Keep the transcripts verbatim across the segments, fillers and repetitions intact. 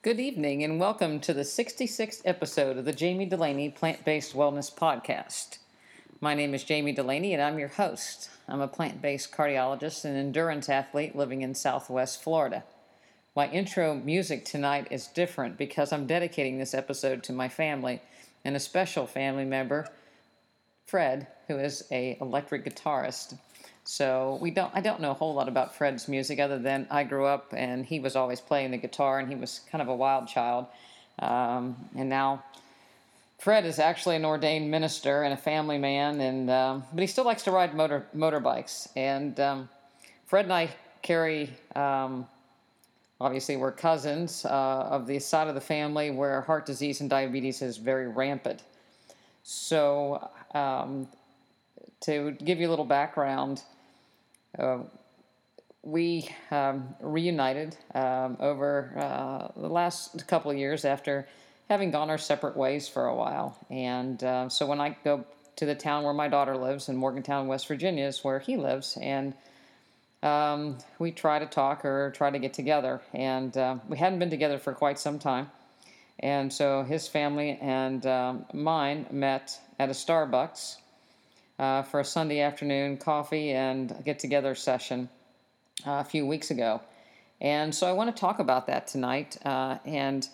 Good evening, and welcome to the sixty-sixth episode of the Jamie Delaney Plant-Based Wellness Podcast. My name is Jamie Delaney, and I'm your host. I'm a plant-based cardiologist and endurance athlete living in Southwest Florida. My intro music tonight is different because I'm dedicating this episode to my family and a special family member, Fred, who is an electric guitarist. So we don't. I don't know a whole lot about Fred's music other than I grew up and he was always playing the guitar and he was kind of a wild child. Um, and now Fred is actually an ordained minister and a family man, and um, but he still likes to ride motor motorbikes. And um, Fred and I carry. Um, obviously, we're cousins uh, of the side of the family where heart disease and diabetes is very rampant. So um, to give you a little background. Uh, we um, reunited um, over uh, the last couple of years after having gone our separate ways for a while. And uh, so when I go to the town where my daughter lives, in Morgantown, West Virginia, is where he lives, and um, we try to talk or try to get together. And uh, we hadn't been together for quite some time. And so his family and um, mine met at a Starbucks Uh, for a Sunday afternoon coffee and get-together session uh, a few weeks ago. And so I want to talk about that tonight uh, and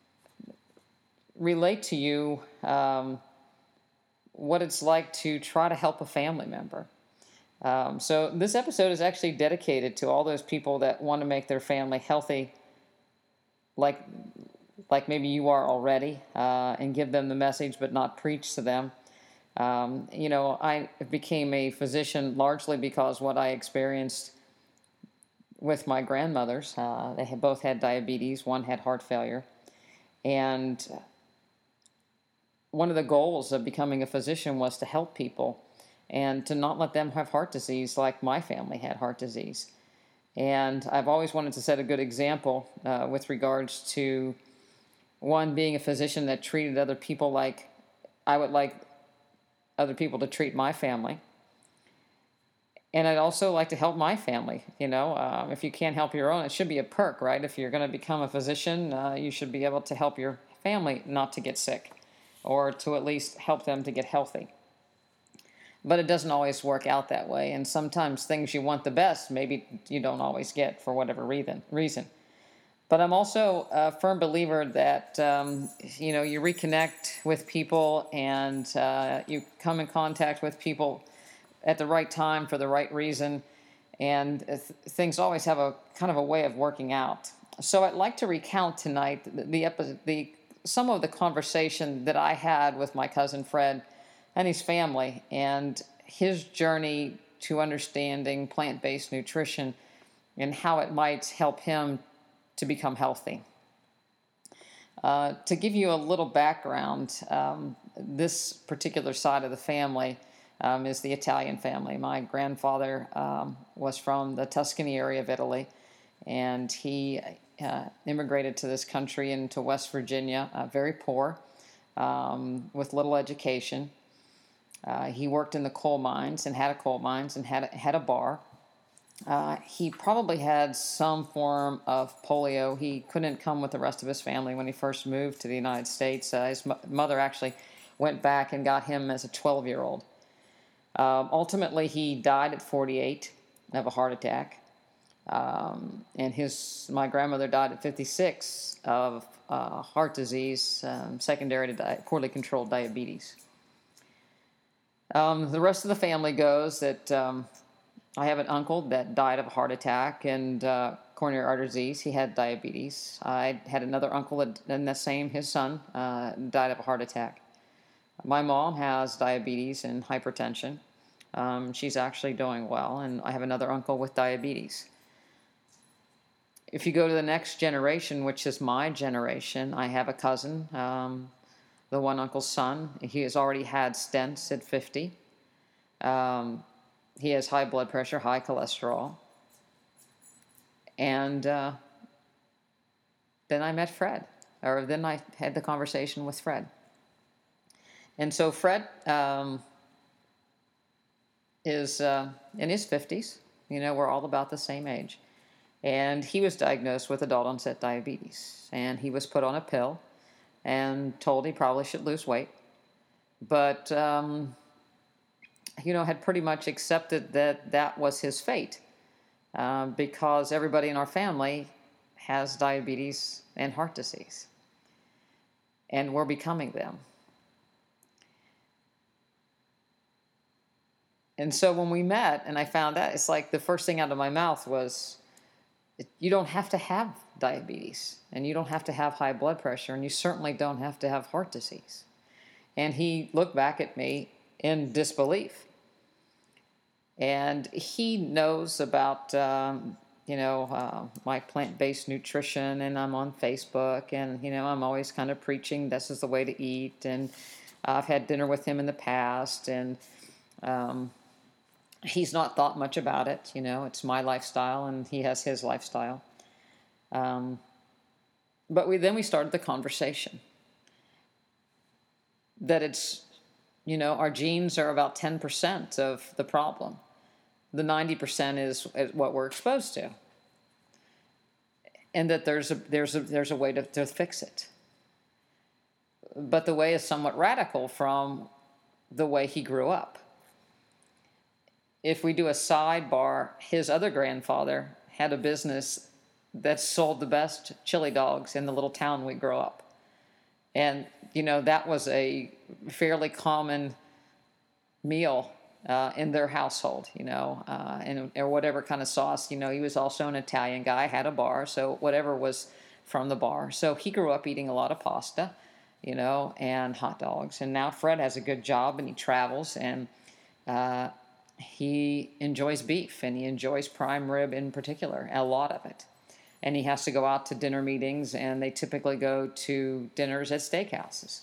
relate to you um, what it's like to try to help a family member. Um, so this episode is actually dedicated to all those people that want to make their family healthy, like, like maybe you are already, uh, and give them the message but not preach to them. Um, you know, I became a physician largely because what I experienced with my grandmothers. Uh, they had both had diabetes. One had heart failure. And one of the goals of becoming a physician was to help people and to not let them have heart disease like my family had heart disease. And I've always wanted to set a good example uh, with regards to, one, being a physician that treated other people like I would like other people to treat my family. And I'd also like to help my family. You know, um, if you can't help your own, it should be a perk, right? If you're going to become a physician, uh, you should be able to help your family not to get sick, or to at least help them to get healthy. But it doesn't always work out that way. And sometimes things you want the best, maybe you don't always get for whatever reason. reason. But I'm also a firm believer that, um, you know, you reconnect with people and uh, you come in contact with people at the right time for the right reason. And th- things always have a kind of a way of working out. So I'd like to recount tonight the, the, epi- the some of the conversation that I had with my cousin Fred and his family and his journey to understanding plant-based nutrition and how it might help him to become healthy. Uh, to give you a little background, um, this particular side of the family um, is the Italian family. My grandfather um, was from the Tuscany area of Italy, and he uh, immigrated to this country into West Virginia, uh, very poor, um, with little education. Uh, he worked in the coal mines and had a coal mines and had a, had a bar. Uh, he probably had some form of polio. He couldn't come with the rest of his family when he first moved to the United States. Uh, his mo- mother actually went back and got him as a twelve-year-old. Um, ultimately, he died at forty-eight of a heart attack. Um, and his my grandmother died at fifty-six of uh, heart disease, um, secondary to di- poorly controlled diabetes. Um, the rest of the family goes that... Um, I have an uncle that died of a heart attack and uh, coronary artery disease. He had diabetes. I had another uncle, and the same, his son, uh, died of a heart attack. My mom has diabetes and hypertension. Um, she's actually doing well, and I have another uncle with diabetes. If you go to the next generation, which is my generation, I have a cousin, um, the one uncle's son. He has already had stents at fifty. Um, He has high blood pressure, high cholesterol. And uh, then I met Fred, or then I had the conversation with Fred. And so Fred um, is uh, in his fifties. You know, we're all about the same age. And he was diagnosed with adult onset diabetes. And he was put on a pill and told he probably should lose weight. But, um, you know, had pretty much accepted that that was his fate, uh, because everybody in our family has diabetes and heart disease. And we're becoming them. And so when we met and I found out, it's like the first thing out of my mouth was, you don't have to have diabetes, and you don't have to have high blood pressure, and you certainly don't have to have heart disease. And he looked back at me in disbelief. And he knows about, um, you know, uh, my plant-based nutrition, and I'm on Facebook, and, you know, I'm always kind of preaching this is the way to eat, and I've had dinner with him in the past, and um, he's not thought much about it. You know, it's my lifestyle, and he has his lifestyle. Um, but we then we started the conversation that it's, you know, our genes are about ten percent of the problem. The ninety percent is, is what we're exposed to. And that there's a, there's a, there's a way to, to fix it. But the way is somewhat radical from the way he grew up. If we do a sidebar, his other grandfather had a business that sold the best chili dogs in the little town we grew up. And, you know, that was a fairly common meal uh, in their household, you know, uh, and or whatever kind of sauce. You know, he was also an Italian guy, had a bar, so whatever was from the bar. So he grew up eating a lot of pasta, you know, and hot dogs. And now Fred has a good job, and he travels, and uh, he enjoys beef, and he enjoys prime rib in particular, a lot of it. And he has to go out to dinner meetings, and they typically go to dinners at steakhouses.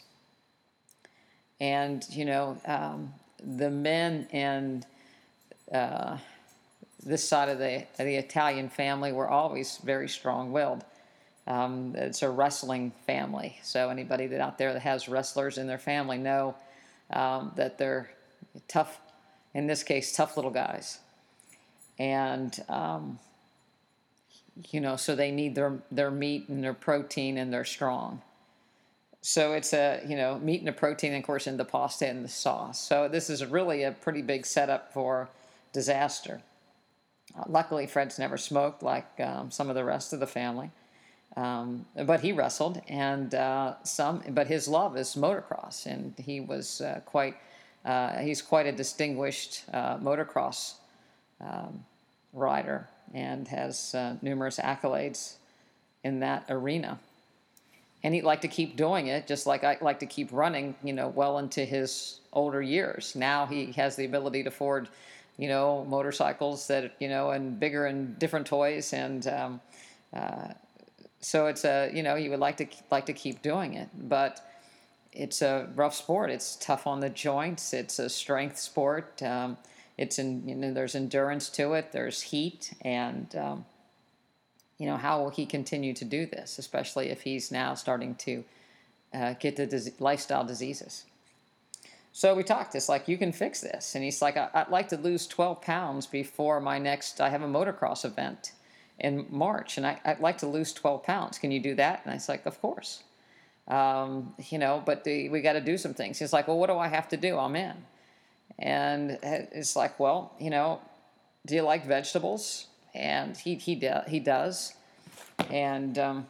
And, you know, um, the men in uh, this side of the, the Italian family were always very strong-willed. Um, it's a wrestling family, so anybody that out there that has wrestlers in their family know um, that they're tough, in this case, tough little guys. And, um, you know, so they need their, their meat and their protein, and they're strong. So it's a, you know, meat and a protein, and of course, in the pasta and the sauce. So this is really a pretty big setup for disaster. Uh, luckily, Fred's never smoked like um, some of the rest of the family. Um, but he wrestled, and uh, some, but his love is motocross, and he was uh, quite, uh, he's quite a distinguished uh, motocross um, rider, and has uh, numerous accolades in that arena. And he'd like to keep doing it, just like I like to keep running, you know, well into his older years. Now he has the ability to afford, you know, motorcycles that, you know, and bigger and different toys. And um, uh, so it's a, you know, he would like to like to keep doing it. But it's a rough sport. It's tough on the joints. It's a strength sport. Um, it's in, you know, there's endurance to it. There's heat, and um, you know, how will he continue to do this, especially if he's now starting to uh, get the dis- lifestyle diseases? So we talked. It's like, you can fix this. And he's like, I- I'd like to lose twelve pounds before my next, I have a motocross event in March, and I- I'd like to lose twelve pounds. Can you do that? And I was like, of course. Um, you know, but the, we got to do some things. He's like, well, what do I have to do? I'm in. And it's like, well, you know, do you like vegetables? And he he do, he does, and um,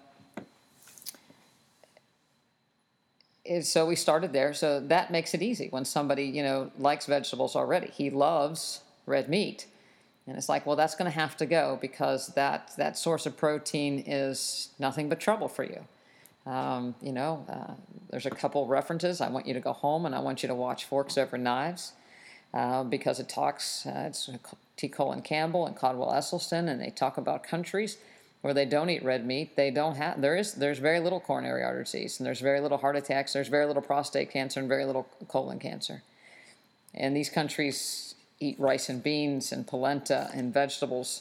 and so we started there. So that makes it easy when somebody, you know, likes vegetables already. He loves red meat, and it's like, well, that's going to have to go, because that that source of protein is nothing but trouble for you. Um, you know, uh, there's a couple references. I want you to go home, and I want you to watch Forks Over Knives. Uh, because it talks, uh, it's T. Colin Campbell and Caldwell Esselstyn, and they talk about countries where they don't eat red meat. They don't have, there is, there's very little coronary artery disease, and there's very little heart attacks, there's very little prostate cancer, and very little colon cancer. And these countries eat rice and beans and polenta and vegetables,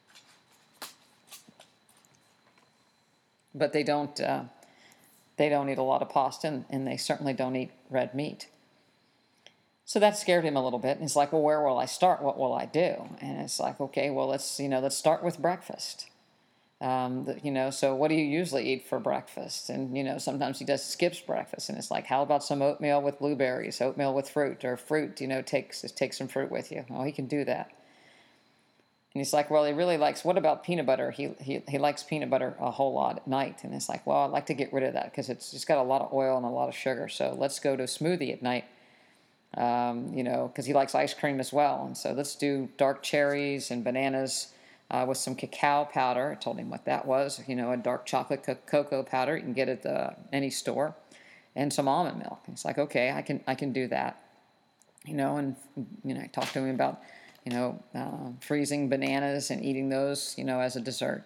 but they don't, uh, they don't eat a lot of pasta, and, and they certainly don't eat red meat. So that scared him a little bit. And he's like, well, where will I start? What will I do? And it's like, okay, well, let's, you know, let's start with breakfast. Um, the, you know, so what do you usually eat for breakfast? And, you know, sometimes he does skips breakfast, and it's like, how about some oatmeal with blueberries, oatmeal with fruit, or fruit, you know, take, take some fruit with you. Oh, he can do that. And he's like, well, he really likes, what about peanut butter? He, he, he likes peanut butter a whole lot at night. And it's like, well, I'd like to get rid of that because it's just got a lot of oil and a lot of sugar. So let's go to smoothie at night, um, you know, because he likes ice cream as well. And so let's do dark cherries and bananas uh, with some cacao powder. I told him what that was, you know, a dark chocolate co- cocoa powder. You can get it at uh, any store. And some almond milk. And it's like, okay, I can I can do that. You know, and, you know, I talked to him about, you know, uh, freezing bananas and eating those, you know, as a dessert.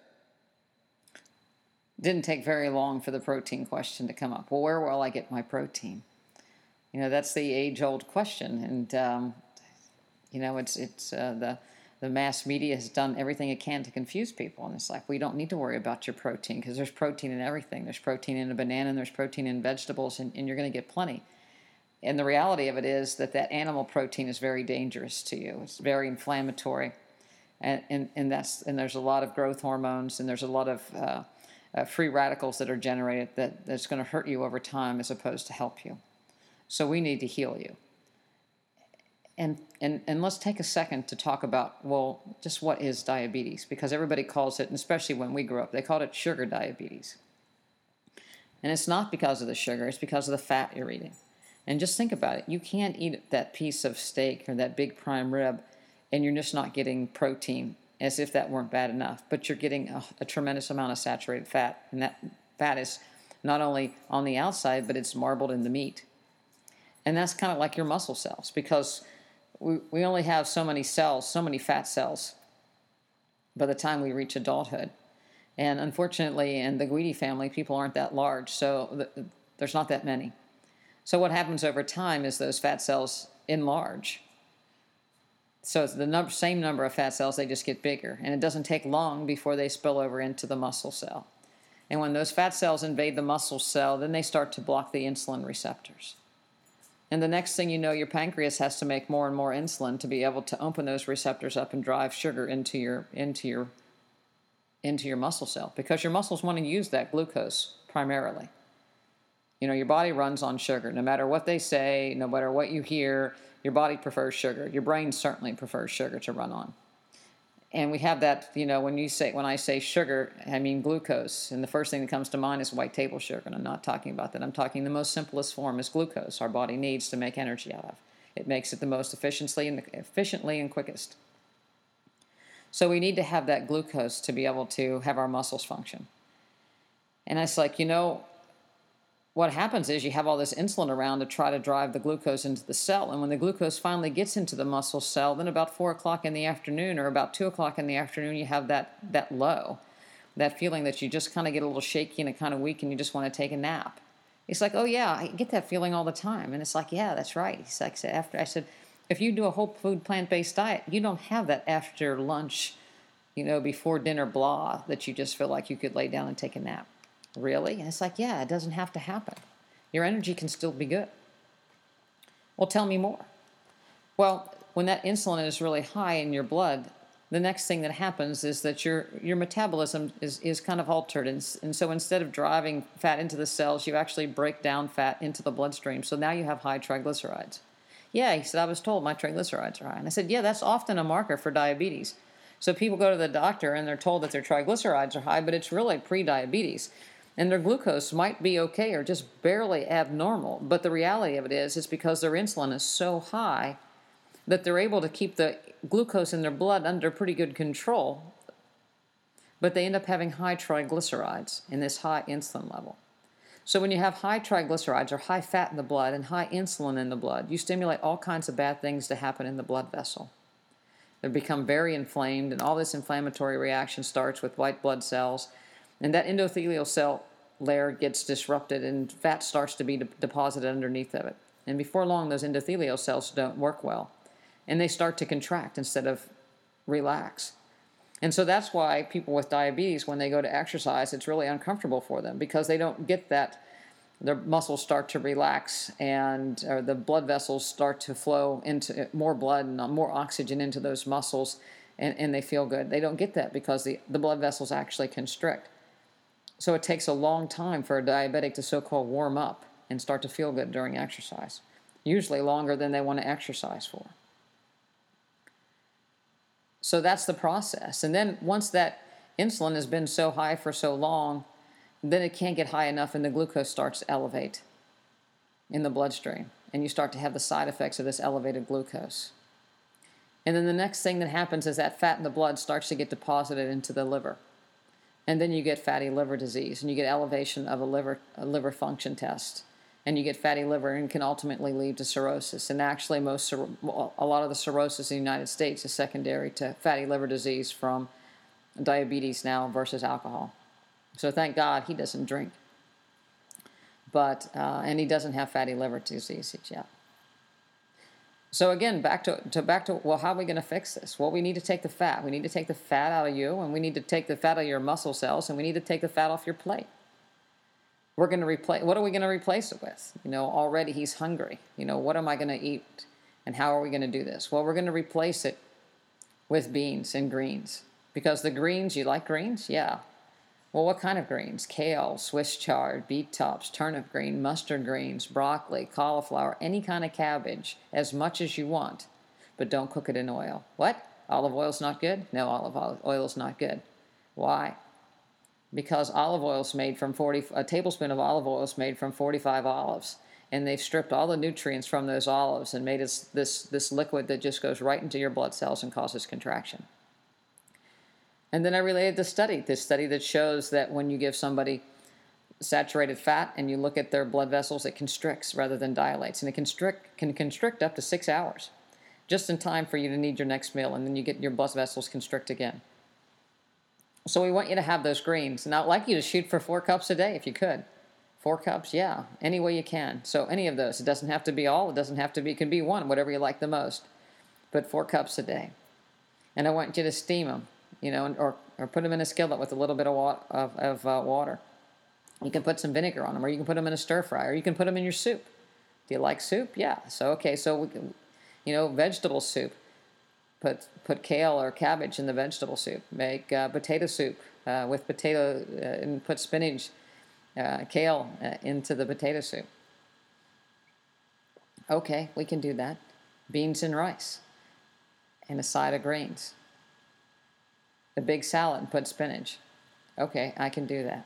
Didn't take very long for the protein question to come up. Well, where will I get my protein? You know, that's the age-old question. And, um, you know, it's it's uh, the, the mass media has done everything it can to confuse people. And it's like, we don't need to worry about your protein because there's protein in everything. There's protein in a banana and there's protein in vegetables, and, and you're going to get plenty. And the reality of it is that that animal protein is very dangerous to you. It's very inflammatory, and and, and that's and there's a lot of growth hormones, and there's a lot of uh, uh, free radicals that are generated that that's going to hurt you over time as opposed to help you. So we need to heal you. And and and let's take a second to talk about, well, just what is diabetes, because everybody calls it, and especially when we grew up, they called it sugar diabetes. And it's not because of the sugar; it's because of the fat you're eating. And just think about it. You can't eat that piece of steak or that big prime rib and you're just not getting protein, as if that weren't bad enough. But you're getting a, a tremendous amount of saturated fat. And that fat is not only on the outside, but it's marbled in the meat. And that's kind of like your muscle cells, because we, we only have so many cells, so many fat cells by the time we reach adulthood. And unfortunately, in the Guidi family, people aren't that large, so the, there's not that many. So what happens over time is those fat cells enlarge. So it's the number, same number of fat cells, they just get bigger. And it doesn't take long before they spill over into the muscle cell. And when those fat cells invade the muscle cell, then they start to block the insulin receptors. And the next thing you know, your pancreas has to make more and more insulin to be able to open those receptors up and drive sugar into your into your into your muscle cell, because your muscles want to use that glucose primarily. You know, your body runs on sugar. No matter what they say, no matter what you hear, your body prefers sugar. Your brain certainly prefers sugar to run on. And we have that, you know, when you say, when I say sugar, I mean glucose. And the first thing that comes to mind is white table sugar. And I'm not talking about that. I'm talking the most simplest form is glucose. Our body needs to make energy out of. It makes it the most efficiently and efficiently and quickest. So we need to have that glucose to be able to have our muscles function. And it's like, you know, what happens is you have all this insulin around to try to drive the glucose into the cell. And when the glucose finally gets into the muscle cell, then about four o'clock in the afternoon or about two o'clock in the afternoon, you have that, that low, that feeling that you just kind of get a little shaky and kind of weak and you just want to take a nap. It's like, oh, yeah, I get that feeling all the time. And it's like, yeah, that's right. He's like, after, I said, if you do a whole food plant-based diet, you don't have that after lunch, you know, before dinner blah that you just feel like you could lay down and take a nap. Really? And it's like, yeah, it doesn't have to happen. Your energy can still be good. Well, tell me more. Well, when that insulin is really high in your blood, the next thing that happens is that your your metabolism is, is kind of altered. And, and so instead of driving fat into the cells, you actually break down fat into the bloodstream. So now you have high triglycerides. Yeah, he said, I was told my triglycerides are high. And I said, yeah, that's often a marker for diabetes. So people go to the doctor and they're told that their triglycerides are high, but it's really pre-diabetes. And their glucose might be okay or just barely abnormal. But the reality of it is, it's because their insulin is so high that they're able to keep the glucose in their blood under pretty good control. But they end up having high triglycerides in this high insulin level. So when you have high triglycerides or high fat in the blood and high insulin in the blood, you stimulate all kinds of bad things to happen in the blood vessel. They become very inflamed, and all this inflammatory reaction starts with white blood cells. And that endothelial cell layer gets disrupted and fat starts to be de- deposited underneath of it. And before long, those endothelial cells don't work well. And they start to contract instead of relax. And so that's why people with diabetes, when they go to exercise, it's really uncomfortable for them, because they don't get that. Their muscles start to relax, and or the blood vessels start to flow into more blood and more oxygen into those muscles. and, and they feel good. They don't get that because the, the blood vessels actually constrict. So it takes a long time for a diabetic to so-called warm up and start to feel good during exercise, usually longer than they want to exercise for. So that's the process. And then once that insulin has been so high for so long, then it can't get high enough and the glucose starts to elevate in the bloodstream. And you start to have the side effects of this elevated glucose. And then the next thing that happens is that fat in the blood starts to get deposited into the liver. And then you get fatty liver disease, and you get elevation of a liver, a liver function test. And you get fatty liver, and can ultimately lead to cirrhosis. And actually, most a lot of the cirrhosis in the United States is secondary to fatty liver disease from diabetes now versus alcohol. So thank God he doesn't drink. But, uh, and he doesn't have fatty liver disease yet. So again, back to, to back to, well, how are we going to fix this? Well, we need to take the fat. We need to take the fat out of you, and we need to take the fat out of your muscle cells, and we need to take the fat off your plate. We're going to replace, what are we going to replace it with? You know, already he's hungry. You know, what am I going to eat, and how are we going to do this? Well, we're going to replace it with beans and greens. Because the greens, you like greens? Yeah. Well, what kind of greens? Kale, Swiss chard, beet tops, turnip green, mustard greens, broccoli, cauliflower, any kind of cabbage, as much as you want. But don't cook it in oil. What? Olive oil's not good? No, olive oil is not good. Why? Because olive oil is made from forty, a tablespoon of olive oil is made from forty-five olives. And they've stripped all the nutrients from those olives and made it this, this liquid that just goes right into your blood cells and causes contraction. And then I related the study, this study that shows that when you give somebody saturated fat and you look at their blood vessels, it constricts rather than dilates. And it constrict, can constrict up to six hours, just in time for you to need your next meal, and then you get your blood vessels constrict again. So we want you to have those greens. And I'd like you to shoot for four cups a day if you could. Four cups, yeah, any way you can. So any of those. It doesn't have to be all. It doesn't have to be, it can be one, whatever you like the most. But four cups a day. And I want you to steam them. You know, or, or put them in a skillet with a little bit of, wa of, of uh, water. You can put some vinegar on them, or you can put them in a stir fry, or you can put them in your soup. Do you like soup? Yeah. So, okay, so, we can, you know, vegetable soup. Put, put kale or cabbage in the vegetable soup. Make uh, potato soup uh, with potato, uh, and put spinach, uh, kale uh, into the potato soup. Okay, we can do that. Beans and rice, and a side of greens. A big salad and put spinach. Okay, I can do that.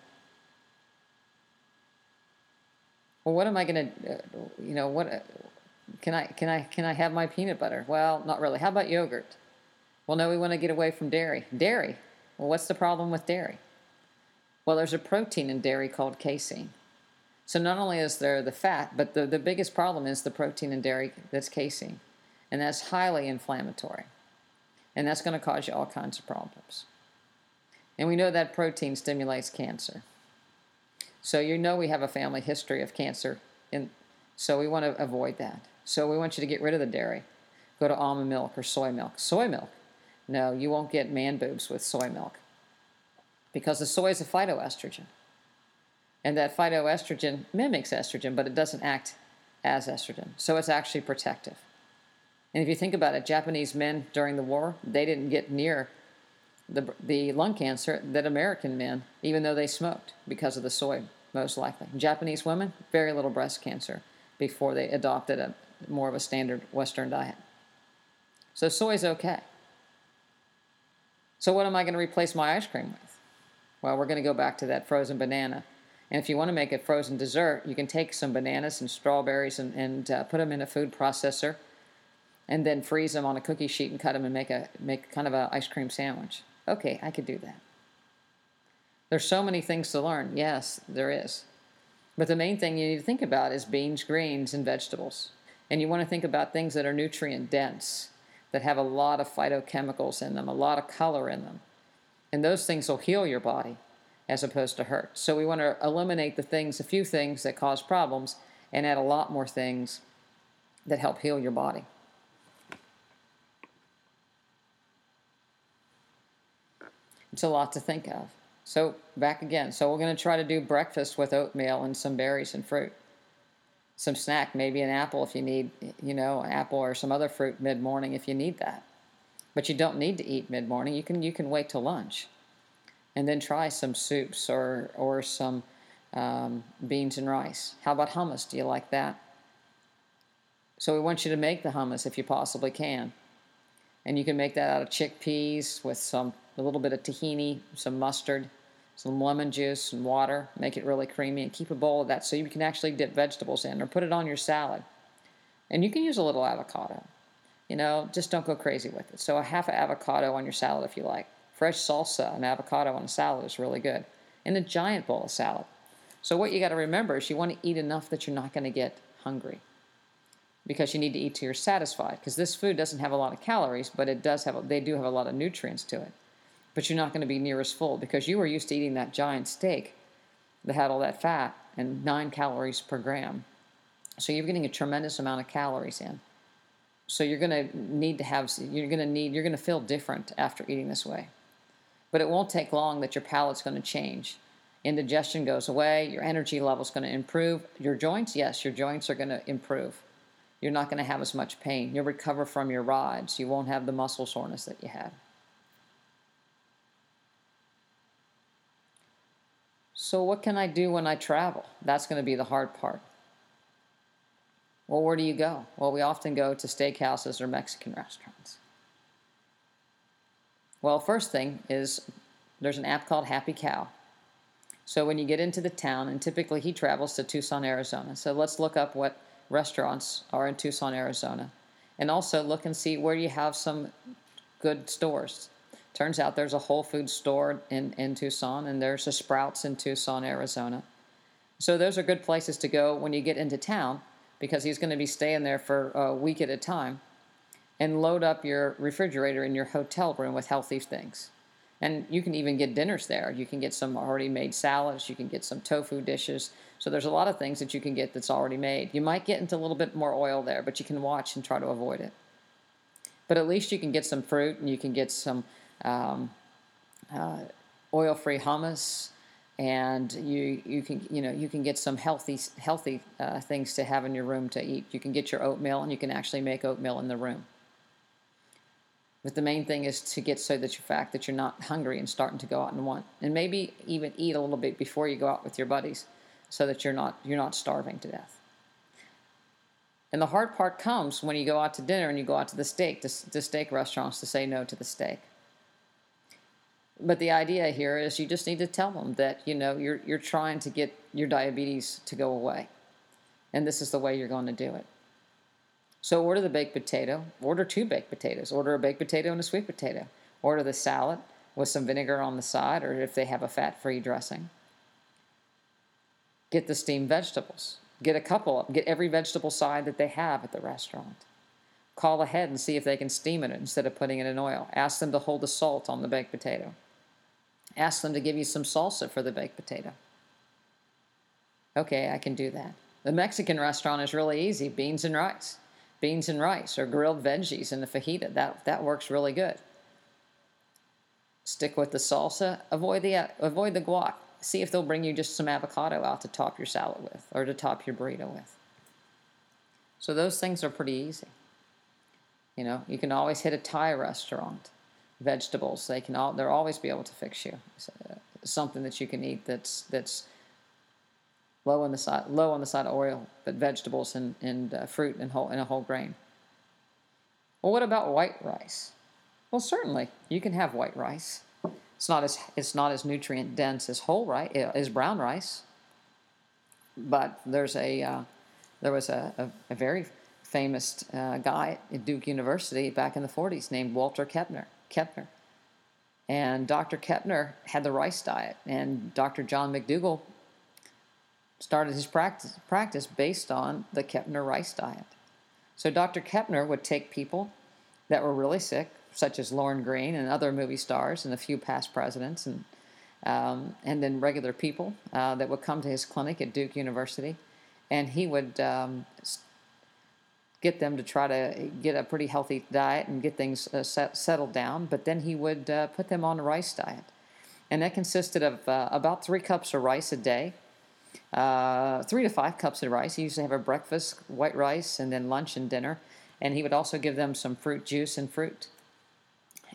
Well, what am I going to, uh, you know, what, uh, can I, can I, can I have my peanut butter? Well, not really. How about yogurt? Well, no, we want to get away from dairy. Dairy? Well, what's the problem with dairy? Well, there's a protein in dairy called casein. So not only is there the fat, but the, the biggest problem is the protein in dairy that's casein. And that's highly inflammatory. And that's going to cause you all kinds of problems. And we know that protein stimulates cancer. So you know we have a family history of cancer, and so we want to avoid that. So we want you to get rid of the dairy. Go to almond milk or soy milk. Soy milk. No, you won't get man boobs with soy milk. Because the soy is a phytoestrogen. And that phytoestrogen mimics estrogen, but it doesn't act as estrogen. So it's actually protective. And if you think about it, Japanese men during the war, they didn't get near the, the lung cancer that American men, even though they smoked, because of the soy, most likely. Japanese women, very little breast cancer before they adopted a more of a standard Western diet. So soy is okay. So what am I going to replace my ice cream with? Well, we're going to go back to that frozen banana. And if you want to make a frozen dessert, you can take some bananas and strawberries and, and uh, put them in a food processor, and then freeze them on a cookie sheet and cut them and make a make kind of an ice cream sandwich. Okay, I could do that. There's so many things to learn. Yes, there is. But the main thing you need to think about is beans, greens, and vegetables. And you want to think about things that are nutrient dense, that have a lot of phytochemicals in them, a lot of color in them. And those things will heal your body as opposed to hurt. So we want to eliminate the things, a few things that cause problems, and add a lot more things that help heal your body. It's a lot to think of. So back again. So we're going to try to do breakfast with oatmeal and some berries and fruit. Some snack, maybe an apple if you need, you know, an apple or some other fruit mid-morning if you need that. But you don't need to eat mid-morning. You can you can wait till lunch, and then try some soups or or some um, beans and rice. How about hummus? Do you like that? So we want you to make the hummus if you possibly can, and you can make that out of chickpeas with some a little bit of tahini, some mustard, some lemon juice and water. Make it really creamy, and keep a bowl of that so you can actually dip vegetables in or put it on your salad. And you can use a little avocado. You know, just don't go crazy with it. So a half an avocado on your salad if you like. Fresh salsa and avocado on a salad is really good. And a giant bowl of salad. So what you got to remember is you want to eat enough that you're not going to get hungry. Because you need to eat till you're satisfied. Because this food doesn't have a lot of calories, but it does have a, they do have a lot of nutrients to it. But you're not going to be near as full because you were used to eating that giant steak that had all that fat and nine calories per gram. So you're getting a tremendous amount of calories in. So you're going to need to have, you're going to need, you're going to feel different after eating this way. But it won't take long that your palate's going to change. Indigestion goes away, your energy level's going to improve. Your joints, yes, your joints are going to improve. You're not going to have as much pain. You'll recover from your rides. You won't have the muscle soreness that you had. So what can I do when I travel? That's going to be the hard part. Well, where do you go? Well, we often go to steakhouses or Mexican restaurants. Well, first thing is there's an app called Happy Cow. So when you get into the town, and typically he travels to Tucson, Arizona. So let's look up what restaurants are in Tucson, Arizona. And also look and see where you have some good stores. Turns out there's a Whole Foods store in, in Tucson, and there's a Sprouts in Tucson, Arizona. So those are good places to go when you get into town, because he's going to be staying there for a week at a time, and load up your refrigerator in your hotel room with healthy things. And you can even get dinners there. You can get some already made salads. You can get some tofu dishes. So there's a lot of things that you can get that's already made. You might get into a little bit more oil there, but you can watch and try to avoid it. But at least you can get some fruit, and you can get some um, uh, oil-free hummus. And you you can you know you can get some healthy healthy uh, things to have in your room to eat. You can get your oatmeal, and you can actually make oatmeal in the room. But the main thing is to get so that you fact that you're not hungry and starting to go out and want, and maybe even eat a little bit before you go out with your buddies, so that you're not you're not starving to death. And the hard part comes when you go out to dinner and you go out to the steak to, to steak restaurants to say no to the steak. But the idea here is you just need to tell them that, you know, you're you're trying to get your diabetes to go away. And this is the way you're going to do it. So order the baked potato. Order two baked potatoes. Order a baked potato and a sweet potato. Order the salad with some vinegar on the side, or if they have a fat-free dressing. Get the steamed vegetables. Get a couple of them. Get every vegetable side that they have at the restaurant. Call ahead and see if they can steam it instead of putting it in oil. Ask them to hold the salt on the baked potato. Ask them to give you some salsa for the baked potato. Okay, I can do that. The Mexican restaurant is really easy. Beans and rice. Beans and rice or grilled veggies in the fajita. That, that works really good. Stick with the salsa. Avoid the, uh, avoid the guac. See if they'll bring you just some avocado out to top your salad with, or to top your burrito with. So those things are pretty easy. You know, you can always hit a Thai restaurant. Vegetables, they can all, they'll always be able to fix you. So, uh, something that you can eat that's that's low on the side, low on the side of oil, but vegetables and, and uh, fruit and whole and a whole grain. Well, what about white rice? Well, certainly you can have white rice. It's not as it's not as nutrient dense as whole rice, as brown rice. But there's a uh, there was a, a, a very famous uh, guy at Duke University back in the forties named Walter Kepner. Kepner. And Doctor Kepner had the rice diet, and Doctor John McDougall started his practice, practice based on the Kepner rice diet. So Doctor Kepner would take people that were really sick, such as Lorne Greene and other movie stars and a few past presidents, and um, and then regular people uh, that would come to his clinic at Duke University, and he would um, get them to try to get a pretty healthy diet and get things uh, set, settled down, but then he would uh, put them on a rice diet. And that consisted of uh, about three cups of rice a day, uh, three to five cups of rice. He used to have a breakfast, white rice, and then lunch and dinner. And he would also give them some fruit juice and fruit.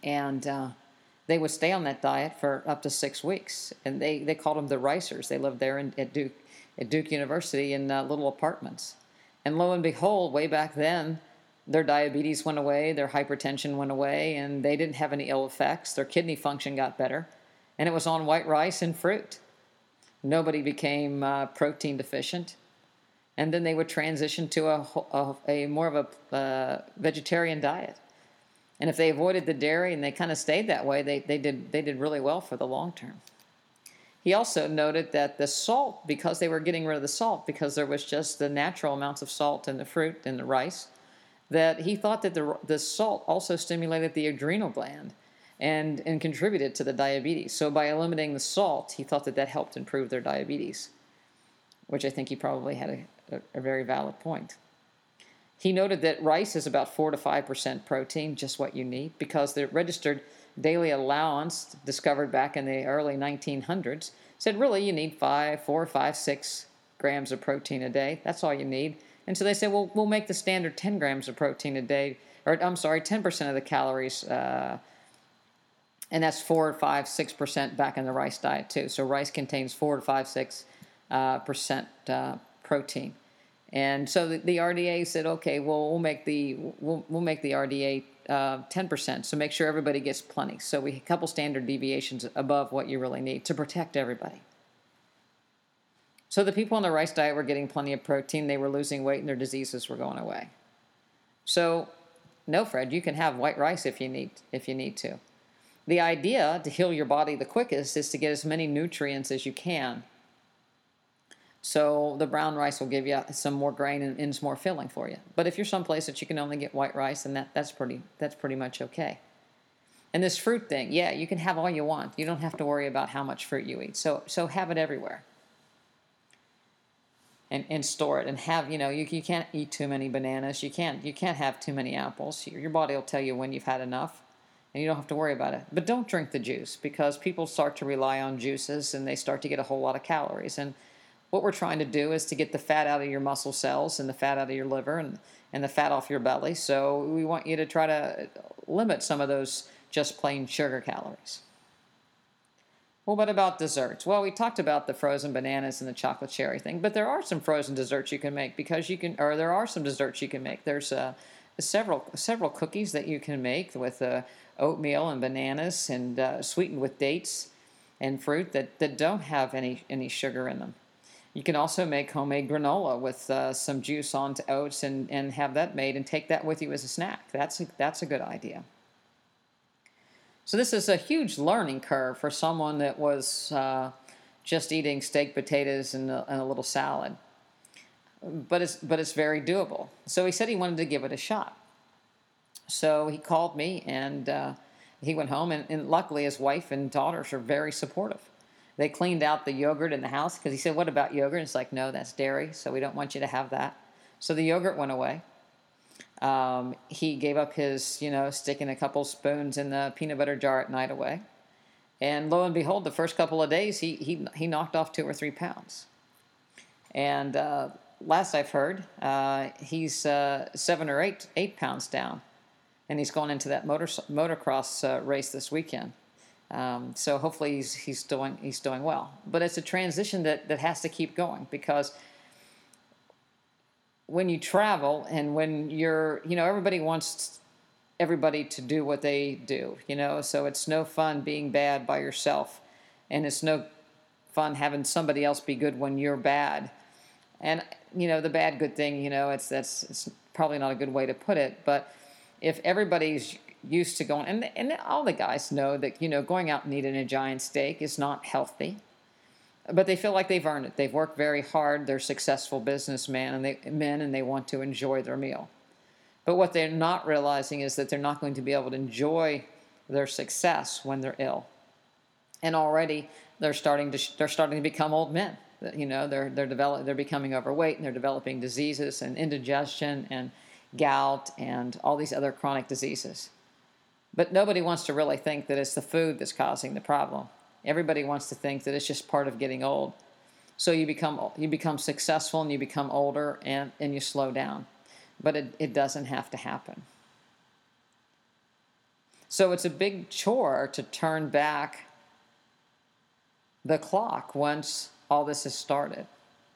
And uh, they would stay on that diet for up to six weeks. And they, they called them the Ricers. They lived there in, at Duke at Duke University in uh, little apartments. And lo and behold, way back then, their diabetes went away, their hypertension went away, and they didn't have any ill effects. Their kidney function got better, and it was on white rice and fruit. Nobody became uh, protein deficient. And then they would transition to a, a, a more of a uh, vegetarian diet. And if they avoided the dairy and they kind of stayed that way, they, they, did, they did really well for the long term. He also noted that the salt, because they were getting rid of the salt, because there was just the natural amounts of salt in the fruit and the rice, that he thought that the, the salt also stimulated the adrenal gland and, and contributed to the diabetes. So by eliminating the salt, he thought that that helped improve their diabetes, which I think he probably had a, a, a very valid point. He noted that rice is about four to five percent protein, just what you need, because the registered daily allowance discovered back in the early nineteen hundreds said really you need five, four, five, six grams of protein a day. That's all you need. And so they said, well, we'll make the standard ten grams of protein a day, or I'm sorry, ten percent of the calories, uh, and that's four, five, six percent back in the rice diet too. So rice contains four to five, six uh, percent uh, protein. And so the, the R D A said, okay, well, we'll make the we'll, we'll make the R D A uh, ten percent, so make sure everybody gets plenty. So we a couple standard deviations above what you really need to protect everybody. So the people on the rice diet were getting plenty of protein, they were losing weight, and their diseases were going away. So, no, Fred, you can have white rice if you need if you need to. The idea to heal your body the quickest is to get as many nutrients as you can. So the brown rice will give you some more grain and is more filling for you. But if you're someplace that you can only get white rice, then that, that's pretty that's pretty much okay. And this fruit thing, yeah, you can have all you want. You don't have to worry about how much fruit you eat. So so have it everywhere. And, and store it and have, you know, you, you can't eat too many bananas. You can't you can't have too many apples. Your, your body will tell you when you've had enough, and you don't have to worry about it. But don't drink the juice, because people start to rely on juices and they start to get a whole lot of calories. And what we're trying to do is to get the fat out of your muscle cells and the fat out of your liver and, and the fat off your belly. So we want you to try to limit some of those just plain sugar calories. Well, what about desserts? Well, we talked about the frozen bananas and the chocolate cherry thing, but there are some frozen desserts you can make because you can, or there are some desserts you can make. There's uh, several several cookies that you can make with uh, oatmeal and bananas and uh, sweetened with dates and fruit that, that don't have any, any sugar in them. You can also make homemade granola with uh, some juice onto oats and, and have that made and take that with you as a snack. That's a, that's a good idea. So this is a huge learning curve for someone that was uh, just eating steak, potatoes, and a, and a little salad. But it's, but it's very doable. So he said he wanted to give it a shot. So he called me, and uh, he went home, and, and luckily his wife and daughters are very supportive. They cleaned out the yogurt in the house because he said, what about yogurt? And it's like, no, that's dairy, so we don't want you to have that. So the yogurt went away. Um, he gave up his, you know, sticking a couple spoons in the peanut butter jar at night away. And lo and behold, the first couple of days, he he, he knocked off two or three pounds. And uh, last I've heard, uh, he's uh, seven or eight eight pounds down. And he's going into that motor motocross uh, race this weekend. Um, so hopefully he's he's doing he's doing well. But it's a transition that, that has to keep going, because when you travel and when you're, you know, everybody wants everybody to do what they do, you know, so it's no fun being bad by yourself, and it's no fun having somebody else be good when you're bad. And, you know, the bad good thing, you know, it's that's it's probably not a good way to put it, but if everybody's used to going, and and all the guys know that, you know, going out and eating a giant steak is not healthy, but they feel like they've earned it. They've worked very hard. They're successful businessmen and they men, and they want to enjoy their meal. But what they're not realizing is that they're not going to be able to enjoy their success when they're ill. And already they're starting to they're starting to become old men. You know, they're they're develop they're becoming overweight, and they're developing diseases and indigestion and gout and all these other chronic diseases. But nobody wants to really think that it's the food that's causing the problem. Everybody wants to think that it's just part of getting old. So you become you become successful and you become older and, and you slow down. But it, it doesn't have to happen. So it's a big chore to turn back the clock once all this has started.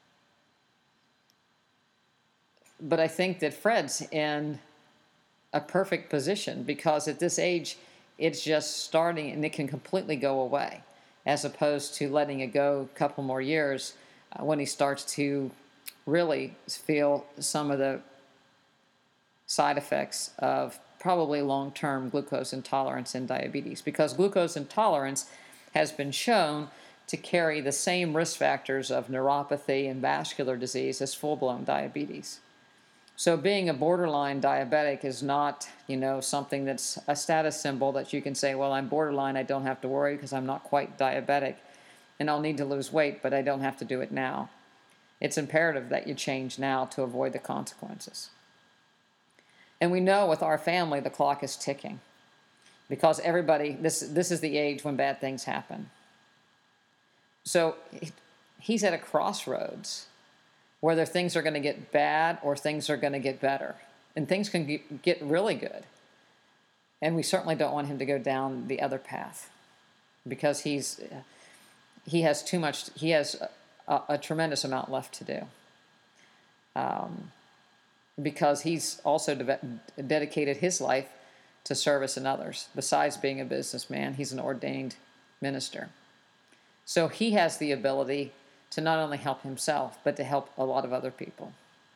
But I think that Fred's in a perfect position because at this age, it's just starting and it can completely go away, as opposed to letting it go a couple more years uh, when he starts to really feel some of the side effects of probably long-term glucose intolerance and diabetes, because glucose intolerance has been shown to carry the same risk factors of neuropathy and vascular disease as full-blown diabetes. So being a borderline diabetic is not, you know, something that's a status symbol that you can say, well, I'm borderline, I don't have to worry because I'm not quite diabetic, and I'll need to lose weight, but I don't have to do it now. It's imperative that you change now to avoid the consequences. And we know with our family, the clock is ticking because everybody, this, this is the age when bad things happen. So he's at a crossroads. Whether things are going to get bad or things are going to get better. And things can get really good. And we certainly don't want him to go down the other path because he's he has too much, he has a, a tremendous amount left to do. Um, because he's also de- dedicated his life to service in others. Besides being a businessman, he's an ordained minister. So he has the ability to not only help himself, but to help a lot of other people.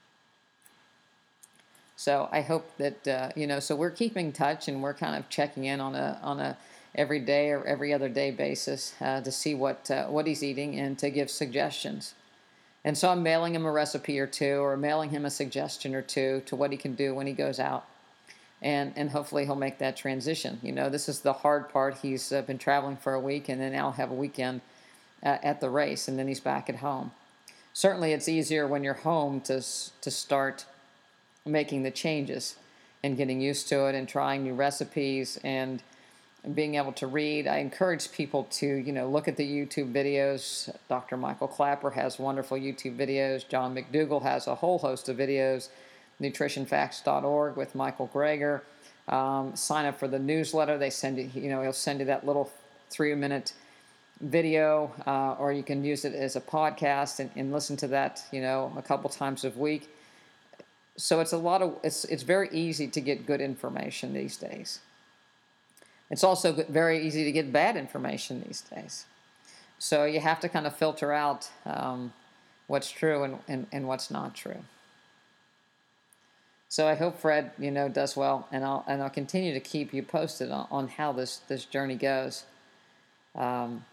So I hope that, uh, you know, so we're keeping touch and we're kind of checking in on a on a every day or every other day basis uh, to see what uh, what he's eating and to give suggestions. And so I'm mailing him a recipe or two or mailing him a suggestion or two to what he can do when he goes out. And and hopefully he'll make that transition. You know, this is the hard part. He's uh, been traveling for a week and then now have a weekend Uh, at the race, and then he's back at home. Certainly it's easier when you're home to to start making the changes and getting used to it and trying new recipes and being able to read. I encourage people to, you know, look at the YouTube videos. Doctor Michael Clapper has wonderful YouTube videos. John McDougall has a whole host of videos. nutrition facts dot org with Michael Greger. Um, sign up for the newsletter. They send you, you know, he'll send you that little three-minute video, uh, or you can use it as a podcast and, and listen to that, you know, a couple times a week. So it's a lot of, it's it's very easy to get good information these days. It's also very easy to get bad information these days. So you have to kind of filter out um, what's true and, and, and what's not true. So I hope Fred, you know, does well, and I'll and I'll continue to keep you posted on, on how this, this journey goes. Um,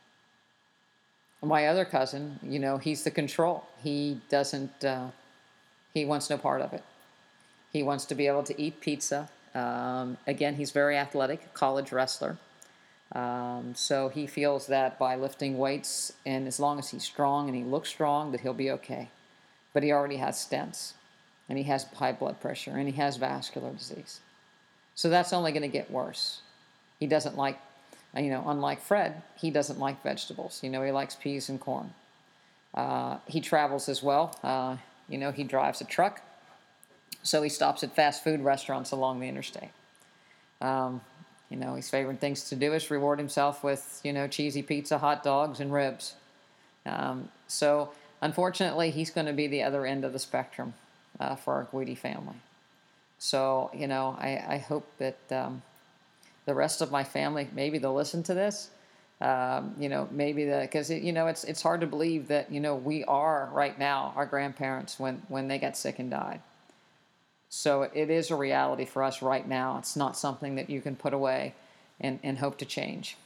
my other cousin, you know, he's the control. He doesn't, uh, he wants no part of it. He wants to be able to eat pizza. Um, again, he's very athletic, college wrestler. Um, so he feels that by lifting weights, and as long as he's strong and he looks strong, that he'll be okay. But he already has stents, and he has high blood pressure, and he has vascular disease. So that's only going to get worse. He doesn't like, you know, unlike Fred, he doesn't like vegetables. You know, he likes peas and corn. Uh, he travels as well. Uh, you know, he drives a truck, so he stops at fast food restaurants along the interstate. Um, you know, his favorite things to do is reward himself with, you know, cheesy pizza, hot dogs, and ribs. Um, so, unfortunately, he's going to be the other end of the spectrum uh, for our Guidi family. So, you know, I, I hope that um, the rest of my family, maybe they'll listen to this. Um, you know, maybe the, because, it, you know, it's it's hard to believe that, you know, we are right now our grandparents when, when they got sick and died. So it is a reality for us right now. It's not something that you can put away and, and hope to change.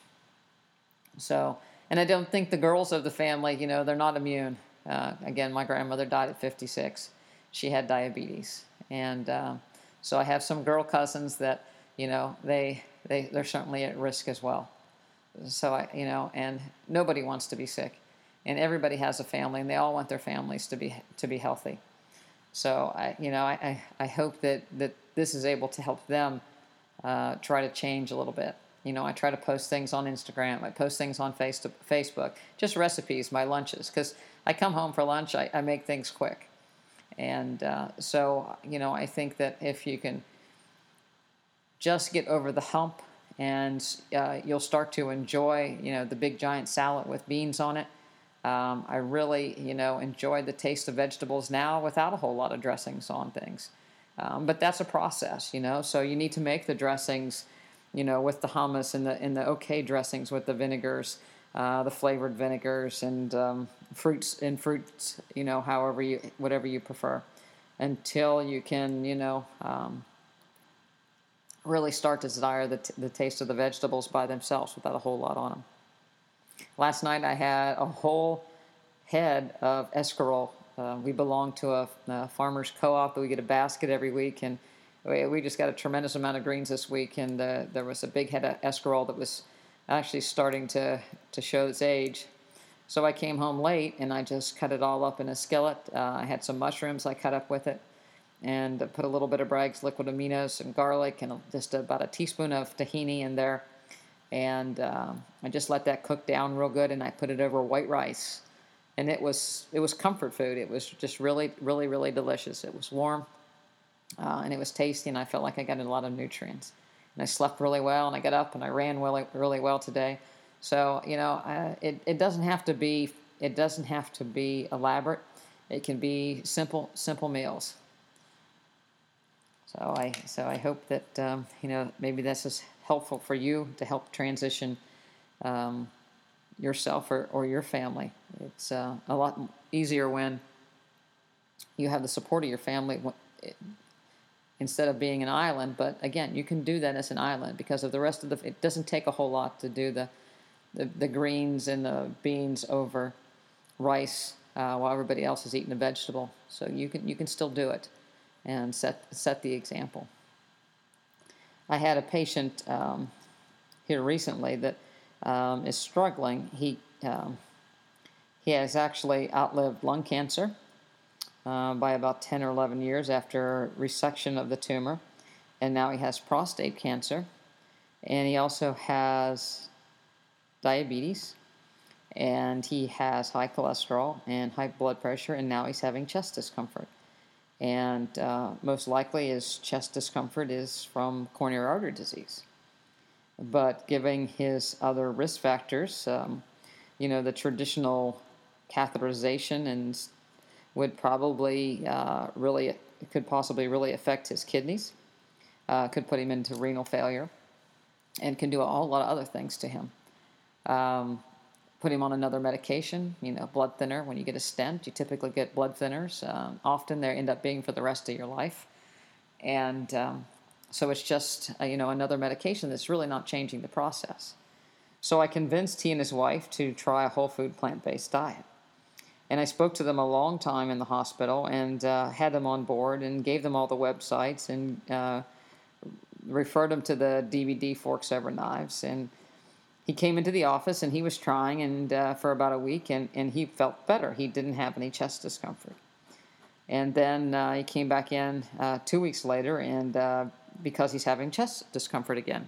So, and I don't think the girls of the family, you know, they're not immune. Uh, again, my grandmother died at fifty-six. She had diabetes. And uh, so I have some girl cousins that, you know, they, they, they're certainly at risk as well. So, I, you know, and nobody wants to be sick. And everybody has a family, and they all want their families to be to be healthy. So, I, you know, I, I hope that, that this is able to help them uh, try to change a little bit. You know, I try to post things on Instagram. I post things on face to, Facebook, just recipes, my lunches. Because I come home for lunch, I, I make things quick. And uh, so, you know, I think that if you can just get over the hump and uh, you'll start to enjoy, you know, the big giant salad with beans on it. Um, I really, you know, enjoy the taste of vegetables now without a whole lot of dressings on things. Um, but that's a process, you know. So you need to make the dressings, you know, with the hummus and the and the okay dressings with the vinegars, uh, the flavored vinegars and um, fruits and fruits, you know, however you whatever you prefer, until you can, you know, um, really start to desire the t- the taste of the vegetables by themselves without a whole lot on them. Last night I had a whole head of escarole. Uh, we belong to a, a farmer's co-op that we get a basket every week, and we, we just got a tremendous amount of greens this week, and uh, there was a big head of escarole that was actually starting to, to show its age. So I came home late, and I just cut it all up in a skillet. Uh, I had some mushrooms I cut up with it, and put a little bit of Bragg's liquid aminos and garlic, and just about a teaspoon of tahini in there. And um, I just let that cook down real good, and I put it over white rice. And it was it was comfort food. It was just really, really, really delicious. It was warm, uh, and it was tasty, and I felt like I got a lot of nutrients. And I slept really well, and I got up and I ran really, really well today. So you know, uh, it it doesn't have to be it doesn't have to be elaborate. It can be simple simple meals. So I so I hope that um, you know, maybe this is helpful for you to help transition um, yourself or, or your family. It's uh, a lot easier when you have the support of your family instead of being an island. But again, you can do that as an island because of the rest of the. It doesn't take a whole lot to do the the, the greens and the beans over rice uh, while everybody else is eating a vegetable. So you can you can still do it and set set the example. I had a patient um, here recently that um, is struggling. He um, he has actually outlived lung cancer uh, by about ten or eleven years after resection of the tumor, and now he has prostate cancer, and he also has diabetes, and he has high cholesterol and high blood pressure, and now he's having chest discomfort. And uh, most likely his chest discomfort is from coronary artery disease. But given his other risk factors, um, you know, the traditional catheterization and would probably uh, really, could possibly really affect his kidneys, uh, could put him into renal failure, and can do a whole lot of other things to him. Um, put him on another medication, you know, blood thinner. When you get a stent, you typically get blood thinners. Um, often they end up being for the rest of your life. And um, so it's just, uh, you know, another medication that's really not changing the process. So I convinced he and his wife to try a whole food plant-based diet. And I spoke to them a long time in the hospital and uh, had them on board and gave them all the websites and uh, referred them to the D V D Forks Over Knives. And he came into the office and he was trying and uh, for about a week and, and he felt better. He didn't have any chest discomfort. And then uh, he came back in uh, two weeks later and uh, because he's having chest discomfort again.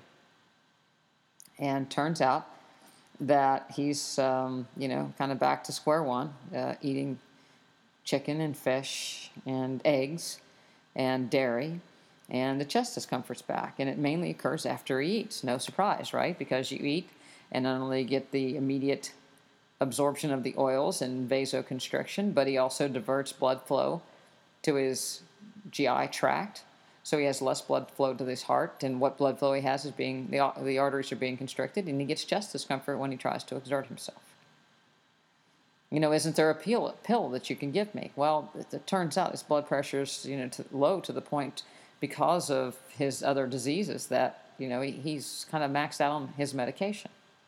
And turns out that he's, um, you know, kind of back to square one, uh, eating chicken and fish and eggs and dairy. And the chest discomfort's back. And it mainly occurs after he eats. No surprise, right? Because you eat and not only get the immediate absorption of the oils and vasoconstriction, but he also diverts blood flow to his G I tract. So he has less blood flow to his heart, and what blood flow he has is being, the, the arteries are being constricted, and he gets chest discomfort when he tries to exert himself. You know, isn't there a pill, pill that you can give me? Well, it, it turns out his blood pressure is, you know, to, low to the point because of his other diseases that, you know, he, he's kind of maxed out on his medication.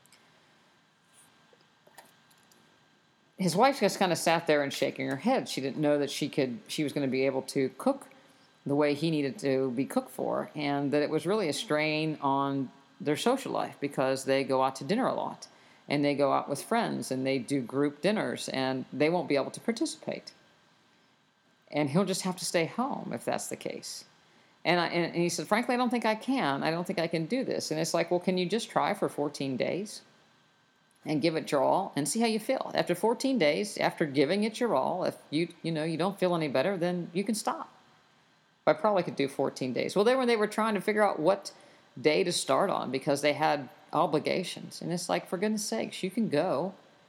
His wife just kind of sat there and shaking her head. She didn't know that she could, she was going to be able to cook the way he needed to be cooked for, and that it was really a strain on their social life because they go out to dinner a lot, and they go out with friends, and they do group dinners, and they won't be able to participate. And he'll just have to stay home if that's the case. And, I, and he said, frankly, I don't think I can. I don't think I can do this. And it's like, well, can you just try for fourteen days and give it your all and see how you feel? After fourteen days, after giving it your all, if you you know you don't feel any better, then you can stop. I probably could do fourteen days. Well, they were they were trying to figure out what day to start on because they had obligations. And it's like, for goodness sakes, you can go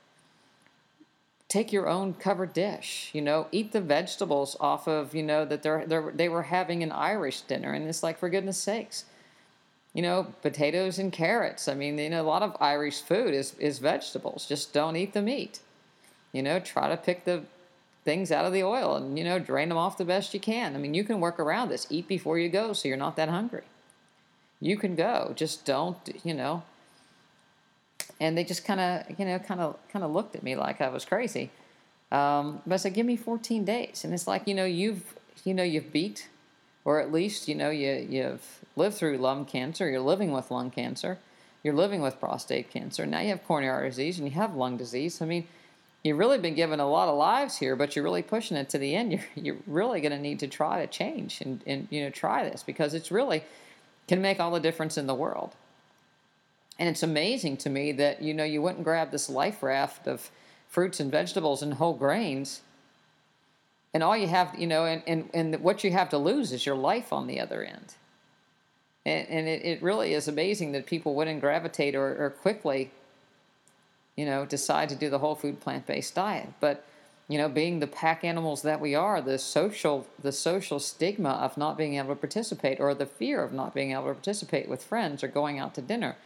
take your own covered dish, you know, eat the vegetables off of, you know, that they're, they're they were having an Irish dinner. And it's like, for goodness sakes, you know, potatoes and carrots. I mean, you know, a lot of Irish food is, is vegetables. Just don't eat the meat. You know, try to pick the things out of the oil and, you know, drain them off the best you can. I mean, you can work around this. Eat before you go so you're not that hungry. You can go. Just don't, you know. And they just kind of, you know, kind of kind of looked at me like I was crazy. Um, but I said, give me fourteen days. And it's like, you know, you've, you know, you've beat, or at least, you know, you, you've lived through lung cancer. You're living with lung cancer. You're living with prostate cancer. Now you have coronary artery disease and you have lung disease. I mean, you've really been given a lot of lives here, but you're really pushing it to the end. You're, you're really going to need to try to change and, and, you know, try this because it's really can make all the difference in the world. And it's amazing to me that, you know, you went and grabbed this life raft of fruits and vegetables and whole grains, and all you have, you know, and, and, and what you have to lose is your life on the other end. And, and it, it really is amazing that people wouldn't gravitate or, or quickly, you know, decide to do the whole food plant-based diet. But, you know, being the pack animals that we are, the social, the social stigma of not being able to participate, or the fear of not being able to participate with friends or going out to dinner,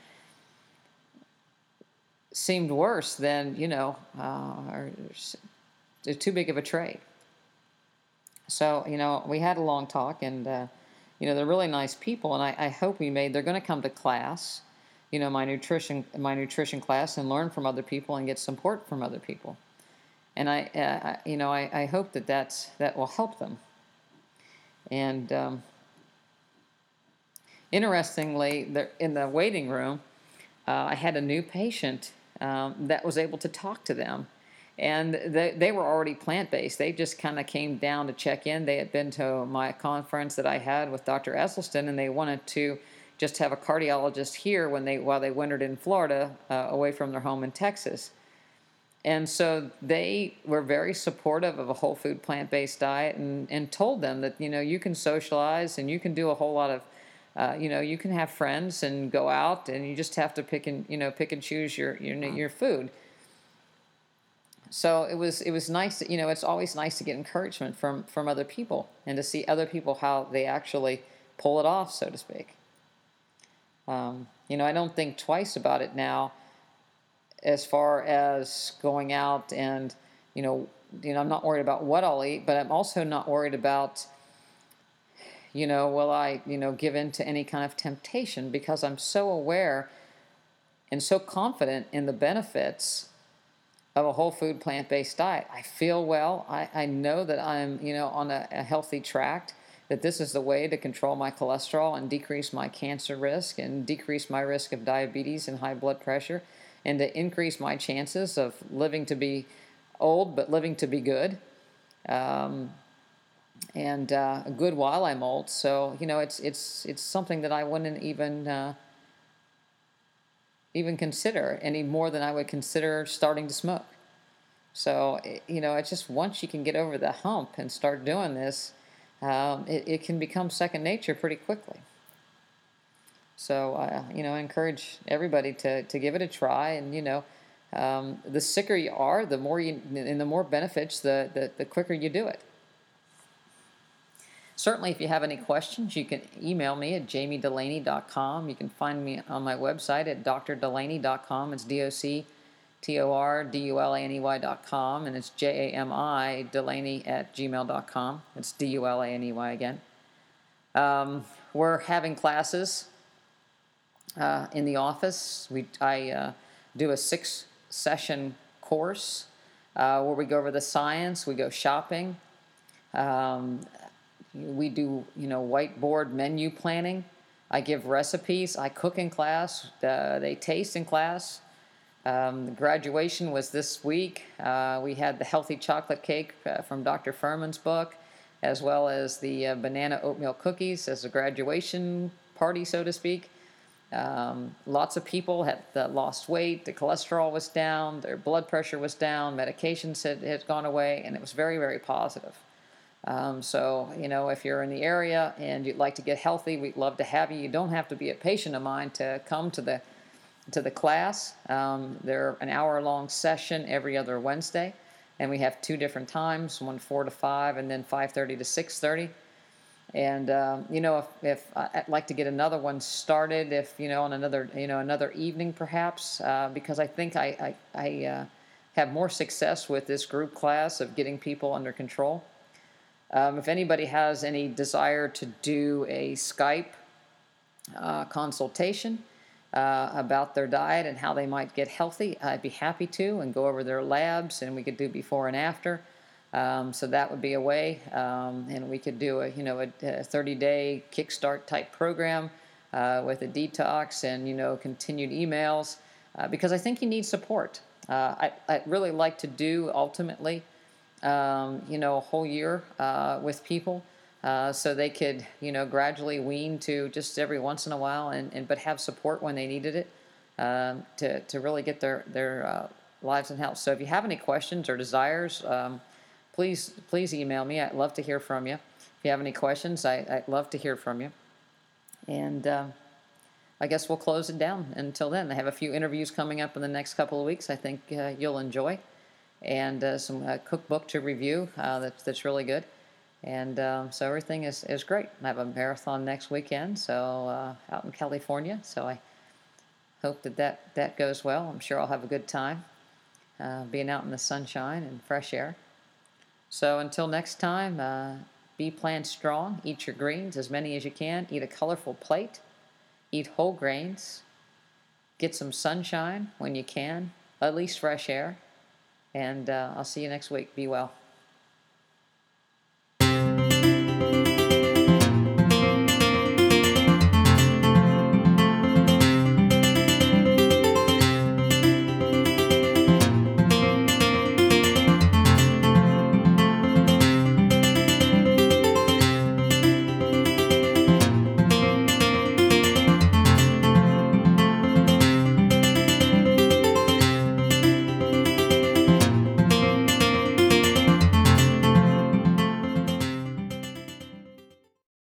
seemed worse than, you know, uh, or, or too big of a trade. So, you know, we had a long talk, and, uh, you know, they're really nice people, and I, I hope we made, they're going to come to class, you know, my nutrition, my nutrition class, and learn from other people and get support from other people. And I, uh, you know, I, I hope that that's, that will help them. And um, interestingly, in the waiting room, uh, I had a new patient um, that was able to talk to them. And they, they were already plant-based. They just kind of came down to check in. They had been to my conference that I had with Doctor Esselstyn, and they wanted to just have a cardiologist here when they while they wintered in Florida, uh, away from their home in Texas. And so they were very supportive of a whole food plant-based diet, and, and told them that, you know, you can socialize and you can do a whole lot of, uh, you know, you can have friends and go out, and you just have to pick and, you know, pick and choose your your, your food. So it was it was nice that, you know, it's always nice to get encouragement from, from other people and to see other people how they actually pull it off, so to speak. Um, you know, I don't think twice about it now as far as going out and, you know, you know, I'm not worried about what I'll eat, but I'm also not worried about, you know, will I, you know, give in to any kind of temptation, because I'm so aware and so confident in the benefits of a whole food plant-based diet. I feel well. I, I know that I'm, you know, on a, a healthy track, that this is the way to control my cholesterol and decrease my cancer risk and decrease my risk of diabetes and high blood pressure, and to increase my chances of living to be old but living to be good, um, and uh, good while I'm old. So, you know, it's it's it's something that I wouldn't even uh, even consider any more than I would consider starting to smoke. So, you know, it's just once you can get over the hump and start doing this, um, it, it can become second nature pretty quickly. So, uh, you know, I encourage everybody to, to give it a try. And, you know, um, the sicker you are, the more you, and the more benefits, the, the, the quicker you do it. Certainly, if you have any questions, you can email me at jamie delaney dot com. You can find me on my website at d r delaney dot com. It's D O C T O R D U L A N E Y dot com, and it's J A M I Delaney at gmail dot com. It's D U L A N E Y again. Um, we're having classes uh, in the office. We I uh, do a six-session course uh, where we go over the science, we go shopping. Um, We do, you know, whiteboard menu planning. I give recipes. I cook in class. Uh, they taste in class. Um, the graduation was this week. Uh, we had the healthy chocolate cake uh, from Doctor Furman's book, as well as the uh, banana oatmeal cookies as a graduation party, so to speak. Um, lots of people had uh, lost weight. The cholesterol was down. Their blood pressure was down. Medications had, had gone away, and it was very, very positive. Um, so, you know, if you're in the area and you'd like to get healthy, we'd love to have you. You don't have to be a patient of mine to come to the to the class. Um, they're an hour-long session every other Wednesday, and we have two different times: one four to five, and then five thirty to six thirty. And um, you know, if, if I'd like to get another one started, if you know, on another you know another evening perhaps, uh, because I think I I, I uh, have more success with this group class of getting people under control. Um, if anybody has any desire to do a Skype uh, consultation uh, about their diet and how they might get healthy, I'd be happy to, and go over their labs, and we could do before and after. Um, so that would be a way, um, and we could do a you know a thirty-day kickstart type program uh, with a detox and you know continued emails, uh, because I think you need support. Uh, I I'd really like to do ultimately um, you know, a whole year uh, with people, uh, so they could, you know, gradually wean to just every once in a while, and, and but have support when they needed it, um, to to really get their their uh, lives in health. So if you have any questions or desires, um, please please email me. I'd love to hear from you. If you have any questions, I, I'd love to hear from you. And uh, I guess we'll close it down until then. I have a few interviews coming up in the next couple of weeks I think uh, you'll enjoy, and uh, some uh, cookbook to review uh, that's, that's really good. And um, so everything is, is great. I have a marathon next weekend, so uh, out in California. So I hope that, that that goes well. I'm sure I'll have a good time uh, being out in the sunshine and fresh air. So until next time, uh, be plant strong. Eat your greens, as many as you can. Eat a colorful plate. Eat whole grains. Get some sunshine when you can, at least fresh air. And uh, I'll see you next week. Be well.